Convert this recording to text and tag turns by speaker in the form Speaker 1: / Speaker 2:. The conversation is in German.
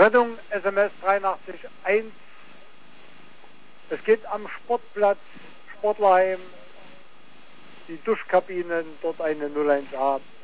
Speaker 1: Rettung SMS 831. Es geht am Sportplatz Sportlerheim, die Duschkabinen, dort eine 01a